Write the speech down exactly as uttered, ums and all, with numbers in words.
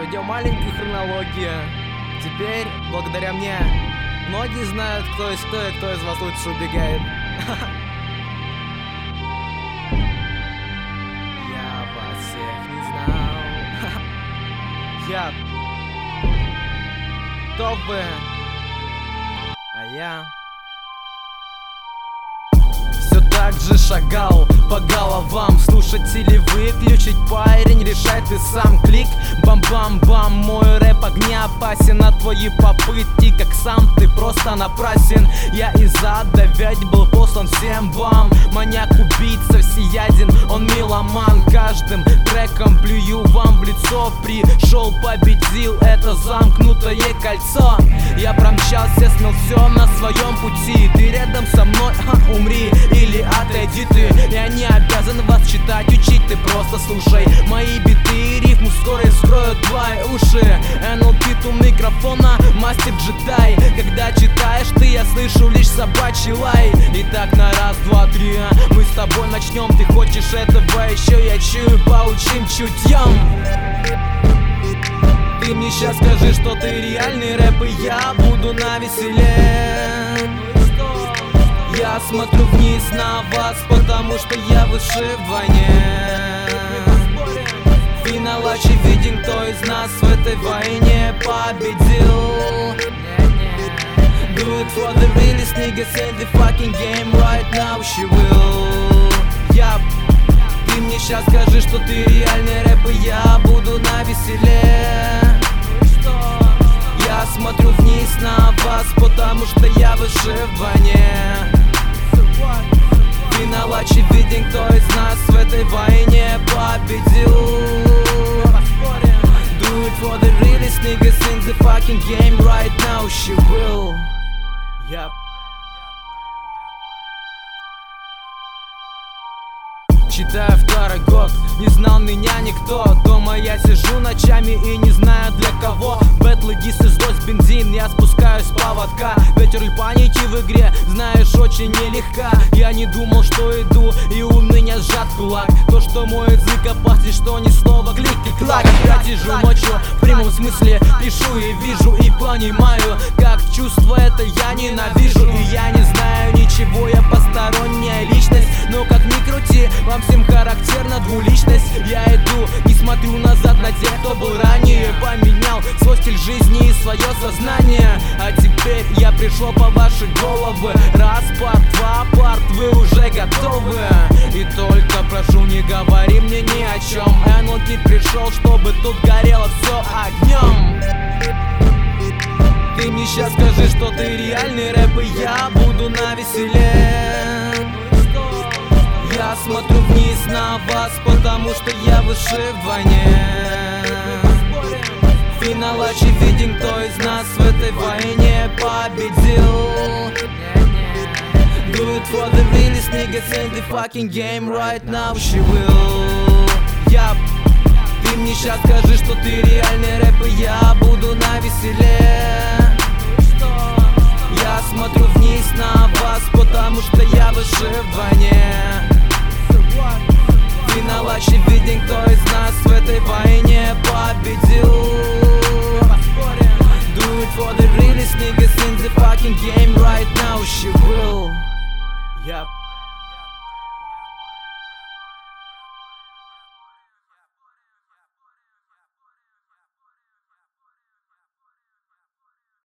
Проведем маленькую хронологию. Теперь, благодаря мне, многие знают, кто из кто и кто из вас лучше убегает. Я вас всех не знал. Я топ бы, а я все так же шагал по головам. Слушать или выключить, парень, решай ты сам. Клик, бам-бам-бам, мой рэп огня опасен, а твои попытки, как сам ты, просто напрасен. Я из ада ведь был послан всем вам. Маньяк-убийца всеяден, он меломан. Каждым треком плюю вам в лицо. Пришел, победил, это замкнутое кольцо. Я промчался, смел все на своем пути. Ты рядом со мной, ха, умри или отойди ты. Я не обязан вас читать, учить, ты просто слушай мои биты и рифмы вскоре вскроют твои уши. эн эл пи у микрофона, мастер джедай. Когда читаешь ты, я слышу лишь собачий лай. Итак, на раз, два, три, мы с тобой начнем. Ты хочешь этого еще, я чую, поучим чутьем. Ты мне сейчас скажи, что ты реальный рэп, и я буду навеселе. Я смотрю вниз на вас, потому что я выше в войне. Финал очевиден, кто из нас в этой войне победил. Do it for the realest niggas in the fucking game right now, she will. Я, ты мне сейчас скажи, что ты реальный рэп, и я буду навеселе. Я смотрю вниз на вас, потому что я выше в войне. Финал очевиден, кто из нас в этой войне победил. Do it for the realest niggas in the fucking game right now, she will. Yep. Читаю второй год, не знал меня никто. Дома я сижу ночами и не знаю для кого. Бэтлы, дисы, злость, бензин, я спускаюсь с поводка. Ветер и паники в игре, знаешь, очень нелегка. Я не думал, что иду, и у меня сжат кулак. То, что мой язык опасен, что ни слова, клик и клак. Я сижу ночью, в прямом смысле пишу и вижу, и понимаю, как чувство это я ненавижу. И я не знаю ничего, я посторонняя личность. Но как ни крути, вам всем характерна двуличность. Я иду, не смотрю назад на тех, кто был ранее. Поменял свой стиль жизни и свое сознание. А теперь я пришел по ваши головы. Раз, парт, два, парт, вы уже готовы. И только прошу, не говори мне ни о чем. эн эл пи пришел, чтобы тут горело все огнем. Ты мне сейчас скажи, что ты реальный рэп, и я буду навеселе. Я смотрю вниз на вас, потому что я выше в войне. Финал очевиден, кто из нас в этой войне победил. Do it for the realest niggas in the fucking game right now, she will. Yep. Ты мне сейчас скажи, что ты реальный рэп, и я буду навеселе. Я смотрю вниз на вас, потому что я выше в войне. Финал очевиден, кто из нас в этой войне победил. Do it for the realest niggas in the fucking game right now, she will. Yep.